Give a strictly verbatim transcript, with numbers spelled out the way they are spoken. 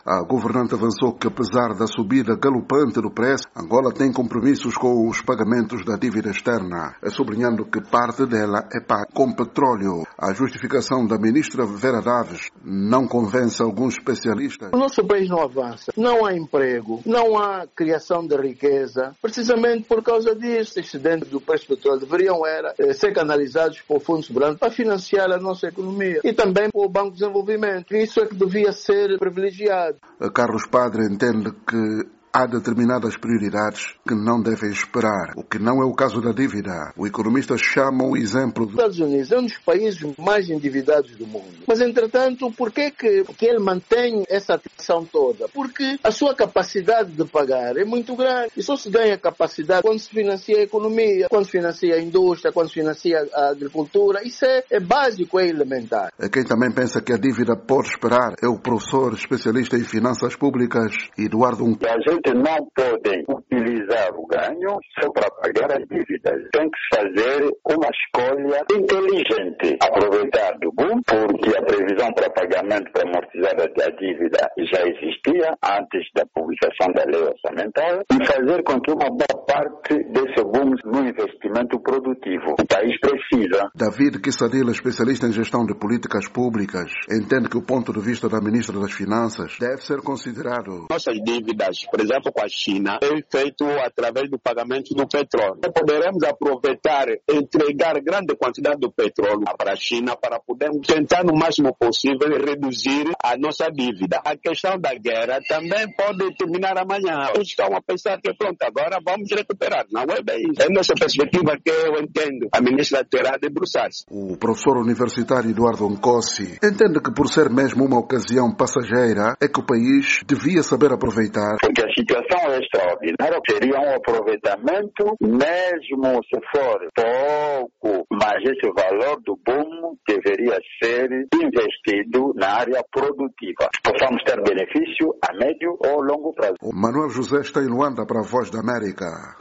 A governante avançou que, apesar da subida galopante do preço, Angola tem compromissos com os pagamentos da dívida externa, sublinhando que parte dela é paga com petróleo. A justificação da ministra Vera Daves não convence alguns especialistas. O nosso país não avança, não há emprego, não há criação de riqueza, precisamente por causa disso. Os excedentes do preço do petróleo deveriam era, eh, ser canalizados para o Fundo Soberano para financiar a nossa economia e também para o Banco de Desenvolvimento. Isso é que devia ser privilegiado. Carlos Padre entende que há determinadas prioridades que não devem esperar, o que não é o caso da dívida. O economista chama o exemplo dos Estados Unidos, é um dos países mais endividados do mundo. Mas, entretanto, por que, que, que ele mantém essa atenção toda? Porque a sua capacidade de pagar é muito grande. E só se ganha capacidade quando se financia a economia, quando se financia a indústria, quando se financia a agricultura. Isso é, é básico, é elementar. Quem também pensa que a dívida pode esperar é o professor especialista em finanças públicas, Eduardo Uncosi. Não podem utilizar o ganho só para pagar as dívidas. Tem que fazer uma escolha inteligente. Aproveitar do boom, porque a previsão para pagamento para amortizar a dívida já existia antes da publicação da lei orçamentária e fazer com que uma boa parte desse boom no investimento produtivo. O país precisa. David Kissadila, especialista em gestão de políticas públicas, entende que o ponto de vista da ministra das Finanças deve ser considerado. Nossas dívidas, por exemplo, com a China, é feito através do pagamento do petróleo. Poderemos aproveitar e entregar grande quantidade do petróleo para a China para podermos tentar no máximo possível reduzir a nossa dívida. A questão da guerra também pode terminar amanhã. Eles estão a pensar que pronto, agora vamos recuperar. Não é bem isso. É nessa perspectiva que eu entendo. A ministra terá de debruçar-se. O professor universitário Eduardo Uncosi entende que por ser mesmo uma ocasião passageira é que o país devia saber aproveitar. Porque a situação é extraordinária, seria um aproveitamento, mesmo se for pouco, mas esse valor do boom deveria ser investido na área produtiva. Possamos ter benefício a médio ou longo prazo. O Manuel José está em Luanda para a Voz da América.